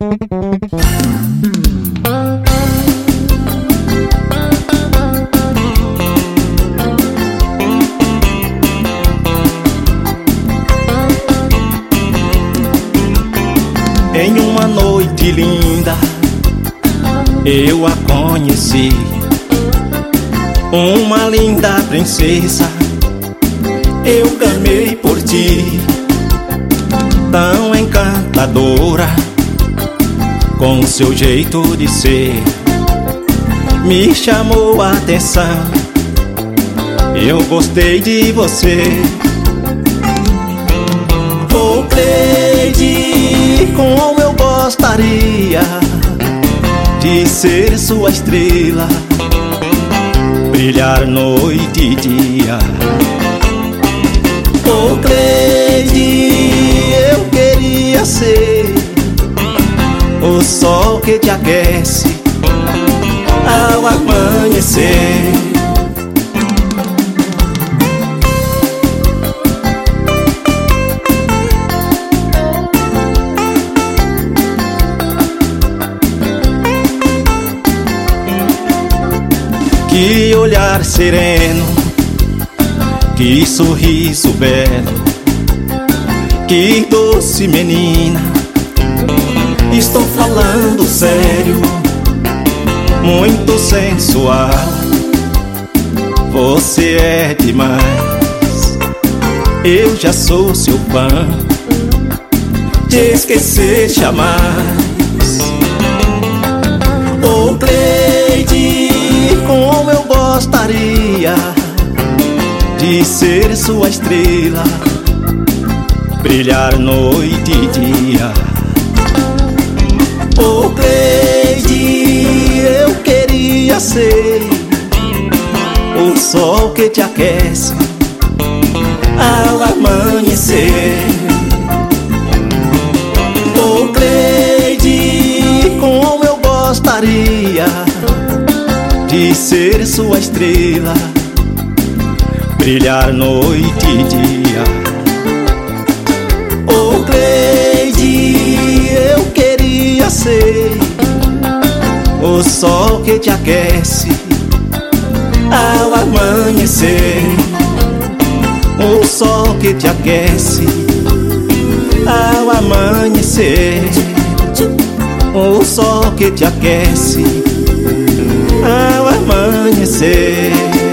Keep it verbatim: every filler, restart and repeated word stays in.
Em uma noite linda eu a conheci, uma linda princesa, eu gamei por ti. Tão encantadora, com seu jeito de ser, me chamou a atenção, eu gostei de você. Oh Cleide, como eu gostaria de ser sua estrela, brilhar noite e dia. Oh Cleide, eu queria ser o sol que te aquece ao amanhecer. Que olhar sereno, que sorriso belo, que doce menina, estou falando sério, muito sensual. Você é demais, eu já sou seu fã, te esquecer jamais. Oh Cleide, como eu gostaria de ser sua estrela, brilhar noite e dia. Oh Cleide, eu queria ser o sol que te aquece ao amanhecer. Oh Cleide, como eu gostaria de ser sua estrela, brilhar noite e dia. Oh Cleide, eu queria ser o sol que te aquece ao amanhecer, o sol que te aquece ao amanhecer, o sol que te aquece ao amanhecer.